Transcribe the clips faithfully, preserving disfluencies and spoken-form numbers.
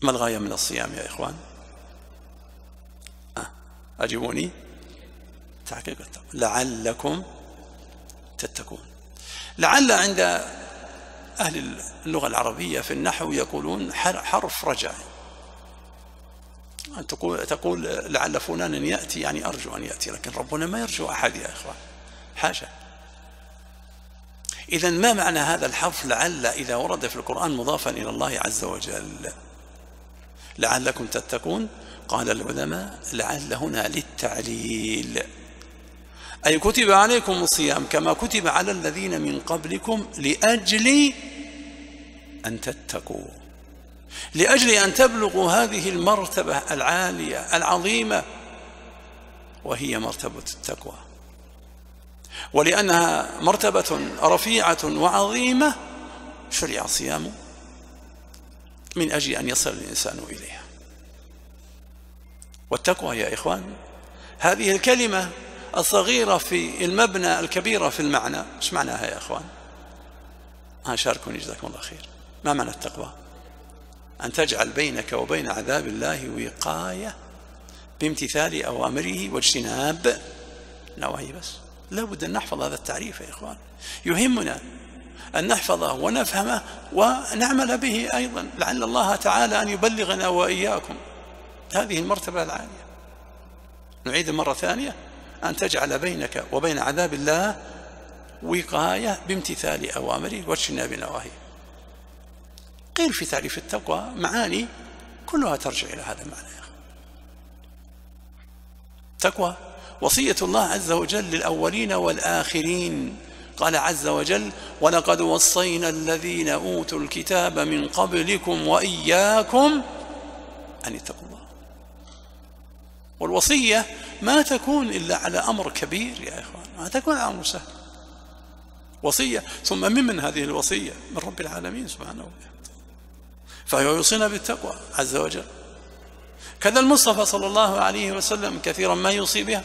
ما الغاية من الصيام يا إخوان؟ أه. أجيبوني. تحقيق التقوى. لعلكم تتقون. لعل عند أهل اللغة العربية في النحو يقولون حرف رجع، أن تقول, تقول لعل فلانا يأتي يعني أرجو أن يأتي، لكن ربنا ما يرجو أحد يا إخوان، حاشا. إذن ما معنى هذا الحرف لعل إذا ورد في القرآن مضافا إلى الله عز وجل؟ لعلكم تتقون. قال العلماء لعل هنا للتعليل، أي كتب عليكم الصيام كما كتب على الذين من قبلكم لأجل أن تتقوا، لأجل أن تبلغوا هذه المرتبة العالية العظيمة وهي مرتبة التقوى. ولأنها مرتبة رفيعة وعظيمة شرع الصيام من أجل أن يصل الإنسان إليها. والتقوى يا إخوان هذه الكلمة الصغيرة في المبنى الكبيرة في المعنى، ايش معناها يا إخوان؟ ها شاركوني جزاكم الله خير. ما معنى التقوى؟ أن تجعل بينك وبين عذاب الله وقاية بامتثال أوامره واجتناب نواهيه. بس لا بد أن نحفظ هذا التعريف يا إخوان، يهمنا أن نحفظه ونفهمه ونعمل به أيضا، لعل الله تعالى أن يبلغنا وإياكم هذه المرتبة العالية. نعيد مرة ثانية: أن تجعل بينك وبين عذاب الله وقاية بامتثال أوامره واجتناب نواهيه. قيل في تعريف التقوى معاني كلها ترجع إلى هذا المعنى يا أخي. تقوى وصية الله عز وجل للأولين والآخرين. قال عز وجل: ولقد وصينا الذين أوتوا الكتاب من قبلكم وإياكم أن اتقوا الله. والوصية ما تكون إلا على أمر كبير يا إخوان، ما تكون على أمر سهل. وصية، ثم ممن هذه الوصية؟ من رب العالمين سبحانه وتعالى، فهو يوصينا بالتقوى عز وجل. كذا المصطفى صلى الله عليه وسلم كثيرا ما يوصي بها،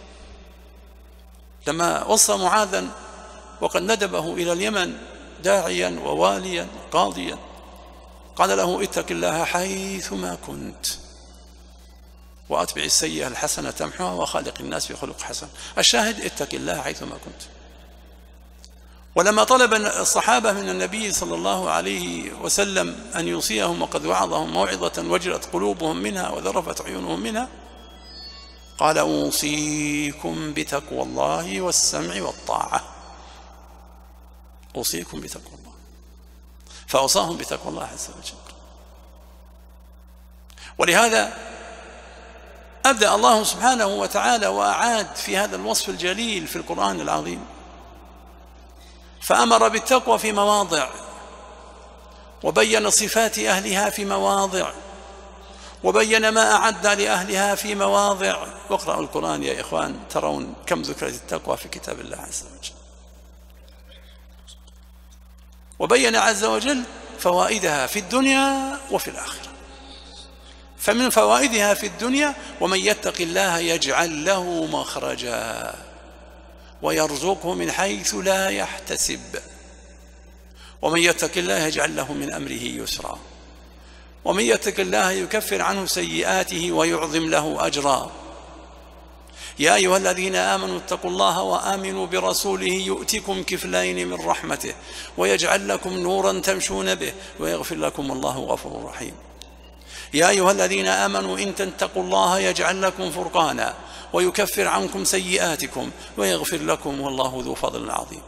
لما وصى معاذا وقد ندبه إلى اليمن داعيا وواليا قاضيا، قال له: اتق الله حيثما كنت وأتبع السيئة الحسنة تمحوها وخالق الناس بخلق حسن. الشاهد: اتق الله حيثما كنت. ولما طلب الصحابة من النبي صلى الله عليه وسلم أن يوصيهم وقد وعظهم موعظة وجلت قلوبهم منها وذرفت عيونهم منها، قال: أوصيكم بتقوى الله والسمع والطاعة. أوصيكم بتقوى الله، فأوصاهم بتقوى الله عز وجل. ولهذا أبدأ الله سبحانه وتعالى وأعاد في هذا الوصف الجليل في القرآن العظيم، فأمر بالتقوى في مواضع، وبين صفات أهلها في مواضع، وبين ما أعد لأهلها في مواضع. واقرأوا القرآن يا إخوان ترون كم ذكرت التقوى في كتاب الله عز وجل. وبين عز وجل فوائدها في الدنيا وفي الآخرة. فمن فوائدها في الدنيا: ومن يتق الله يجعل له مخرجا ويرزقه من حيث لا يحتسب، ومن يتق الله يجعل له من أمره يسرا، ومن يتق الله يكفر عنه سيئاته ويعظم له أجرا. يا أيها الذين آمنوا اتقوا الله وآمنوا برسوله يؤتكم كفلين من رحمته ويجعل لكم نورا تمشون به ويغفر لكم الله غفور رحيم. يا أيها الذين آمنوا إن تتقوا الله يجعل لكم فرقانا ويكفر عنكم سيئاتكم ويغفر لكم والله ذو فضل عظيم.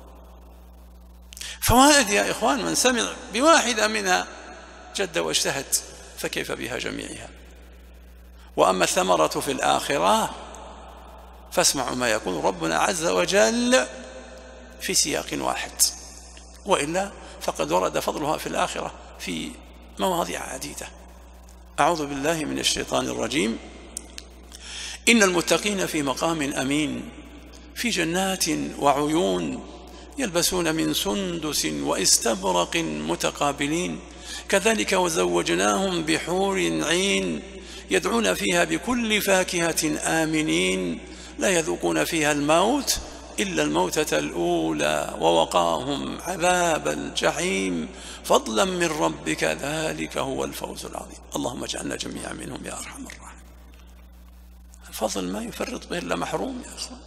فوائد يا إخوان من سمع بواحدة منها جد واجتهد، فكيف بها جميعها؟ وأما الثمرة في الآخرة فاسمعوا ما يقول ربنا عز وجل في سياق واحد، وإلا فقد ورد فضلها في الآخرة في مواضع عديدة. أعوذ بالله من الشيطان الرجيم. إن المتقين في مقام أمين في جنات وعيون يلبسون من سندس واستبرق متقابلين كذلك وزوجناهم بحور عين يدعون فيها بكل فاكهة آمنين لا يذوقون فيها الموت إلا الموتة الأولى ووقاهم عذاب الجحيم فضلا من ربك ذلك هو الفوز العظيم. اللهم اجعلنا جميعا منهم يا أرحم الراحمين. الفضل ما يفرط به إلا محروم يا أخوان.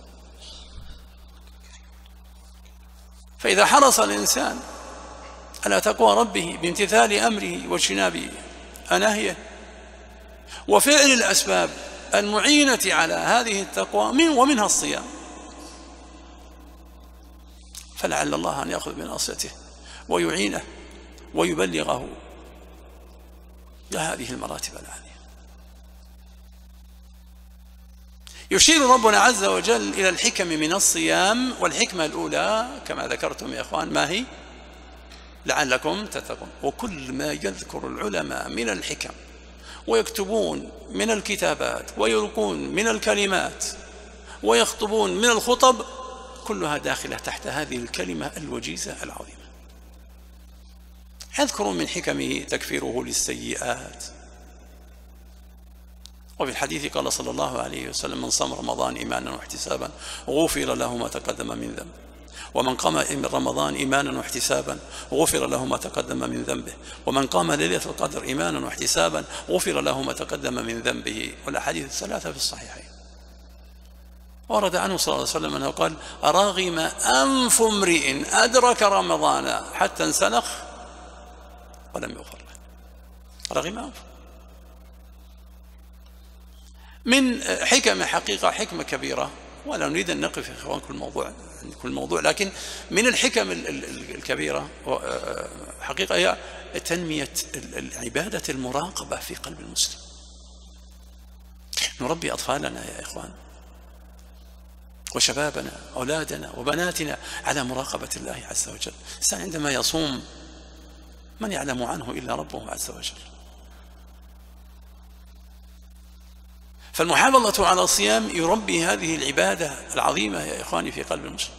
فإذا حرص الإنسان على تقوى ربه بامتثال أمره واجتناب نهيه وفعل الأسباب المعينة على هذه التقوى من ومنها الصيام، فلعل الله أن يأخذ بناصيته ويعينه ويبلغه إلى هذه المراتب العالية. يشير ربنا عز وجل إلى الحكم من الصيام، والحكمة الأولى كما ذكرتم يا إخوان ما هي؟ لعلكم تتقون. وكل ما يذكر العلماء من الحكم ويكتبون من الكتابات ويلقون من الكلمات ويخطبون من الخطب كلها داخلة تحت هذه الكلمة الوجيزة العظيمة. يذكرون من حكمه تكفيره للسيئات، وفي الحديث قال صلى الله عليه وسلم من صام رمضان إيمانا واحتسابا غفر له ما تقدم من ذنبه، ومن قام رمضان إيمانا واحتسابا غفر له ما تقدم من ذنبه، ومن قام ليلة القدر إيمانا واحتسابا غفر له ما تقدم من ذنبه. والأحاديث الثلاثة في الصحيحين. ورد عنه صلى الله عليه وسلم أنه قال رغم أنف امرئ أدرك رمضان حتى انسلخ ولم يغفر له. رغم أنف. من حكم حقيقة حكمة كبيرة، ولا نريد أن نقف يا إخوان كل موضوع كل موضوع، لكن من الحكم الكبيرة حقيقة هي تنمية العبادة المراقبة في قلب المسلم. نربي أطفالنا يا إخوان وشبابنا أولادنا وبناتنا على مراقبة الله عز وجل. الإنسان عندما يصوم من يعلم عنه إلا ربه عز وجل. فالمحافظة على الصيام يربي هذه العبادة العظيمة يا إخواني في قلب المسلم.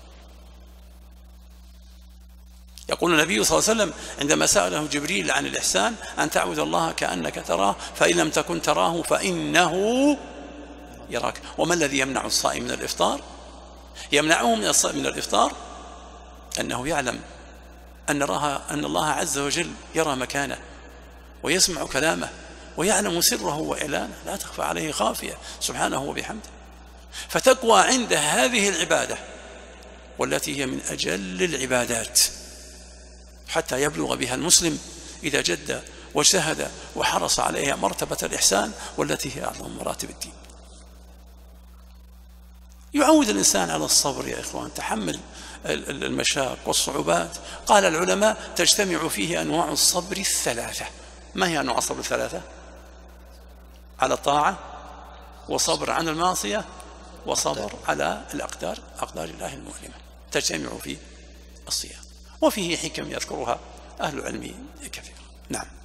يقول النبي صلى الله عليه وسلم عندما سأله جبريل عن الإحسان أن تعبد الله كأنك تراه فإن لم تكن تراه فإنه يراك. وما الذي يمنع الصائم من الإفطار؟ يمنعه من الصائم من الإفطار أنه يعلم أن أن الله عز وجل يرى مكانه ويسمع كلامه ويعلم سره وإعلانه، لا تخفى عليه خافية سبحانه وبحمده. فتقوى عند هذه العبادة والتي هي من أجل العبادات حتى يبلغ بها المسلم إذا جد واجتهد وحرص عليها مرتبة الإحسان والتي هي أعظم مراتب الدين. يعود الإنسان على الصبر يا إخوان، تحمل المشاق والصعوبات. قال العلماء تجتمع فيه أنواع الصبر الثلاثة. ما هي أنواع الصبر الثلاثة؟ على الطاعة، وصبر عن المعصية، وصبر على الأقدار أقدار الله المؤلمة، تجتمع في الصيام. وفيه حكم يذكرها أهل العلم كثيرا. نعم.